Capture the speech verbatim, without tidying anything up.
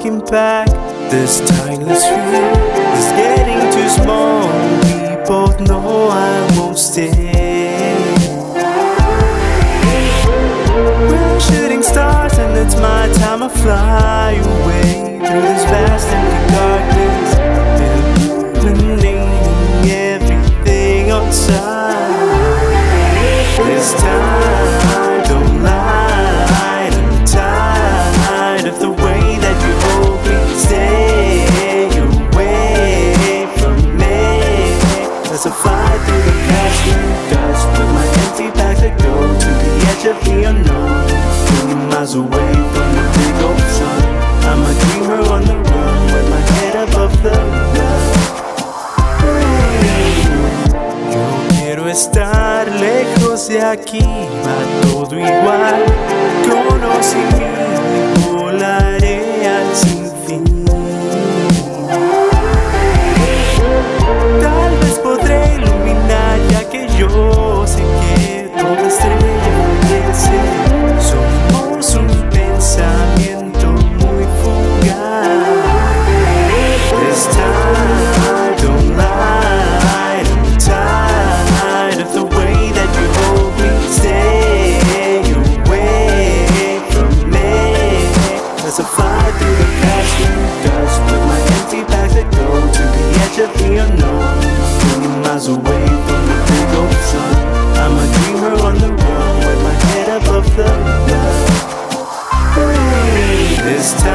looking back. This tiny street is getting too small. We both know I won't stay. We're shooting stars and it's my time to fly away through this vast empty darkness, illuminating everything outside. This time, don't lie, I'm tired of the way that you hold me. Stay away from me. As I fly through the cashmere dust with my empty bags that go to the edge of the unknown, twenty miles away from the big old sun. I'm a dreamer on the run with my head above the ground. Yo quiero estar lejos de aquí, va todo igual. Conocimiento y volaré al sinfín. Tal vez podré iluminar, ya que yo sé que toda estrella florece. Somos un pensamiento muy fugaz. This time, don't lie, I'm tired of the way that you hold me. Stay away from me. As I fly through the cashmere dust with my empty bags that go to the edge of the unknown, twenty miles away from the big old sun. I'm a dreamer on the run with my head above the ground. This time